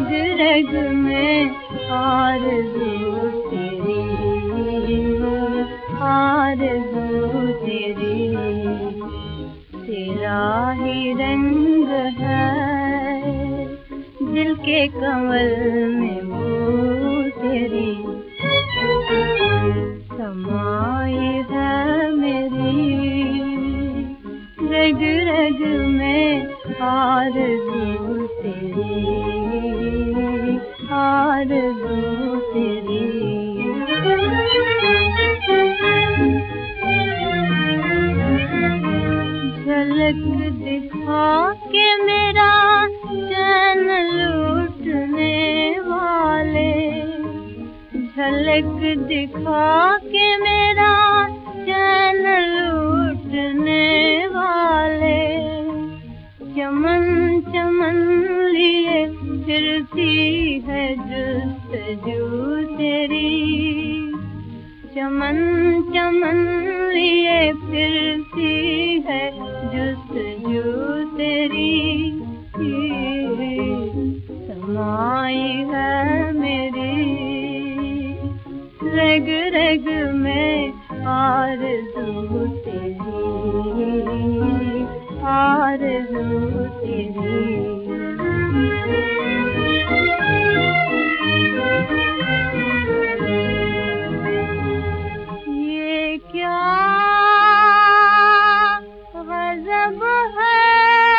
रग रग में आरज़ू तेरी, आरज़ू तेरी। तेरा ही रंग है दिल के कमल में वो तेरी, समाई है मेरी रग रग में आरज़ू तेरी, आरज़ू तेरी। झलक दिखा के मेरा चैन लूटने वाले, झलक दिखा के मेरा चैन लूटने वाले। चमन चमन लिए फिरती है जुस्तजू तेरी, चमन चमन लिए फिरती है जुस्तजू तेरी। समाई है मेरी रग रग में आरज़ू तेरी, आरज़ू तेरी। ये क्या गज़ब है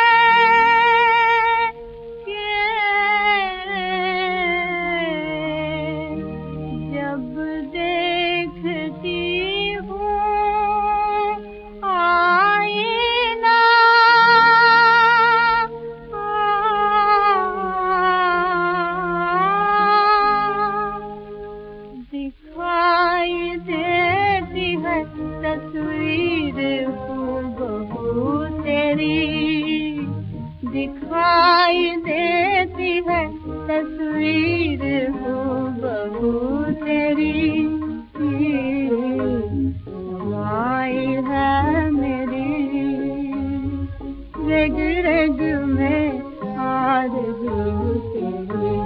कि जब देखती हूँ आईना, दिखाई देती है तस्वीर हूबहू तेरी, दिखाई देती है तस्वीर हूबहू तेरी। समाई है मेरी रग रग में आरज़ू तेरी,